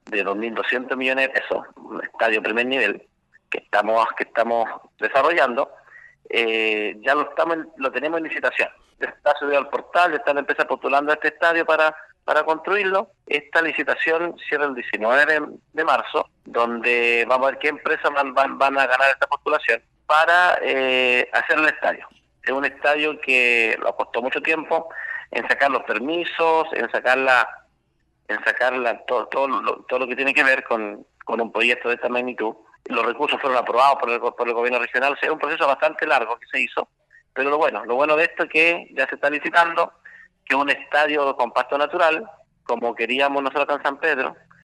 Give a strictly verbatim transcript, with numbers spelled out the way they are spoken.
de dos mil doscientos millones de pesos, un estadio primer nivel, que estamos que estamos desarrollando, eh, ya lo estamos lo tenemos en licitación. Está subido al portal, está la empresa postulando a este estadio para para construirlo. Esta licitación cierra el diecinueve de marzo, donde vamos a ver qué empresas van, van, van a ganar esta postulación para eh, hacer el estadio. Es un estadio que lo costó mucho tiempo en sacar los permisos, en sacar la, en sacar la, todo, todo, lo, todo lo que tiene que ver con, con un proyecto de esta magnitud. Los recursos fueron aprobados por el, por el gobierno regional. O sea, es un proceso bastante largo que se hizo, pero lo bueno, lo bueno de esto es que ya se está licitando, que es un estadio con pasto natural, como queríamos nosotros acá en San Pedro,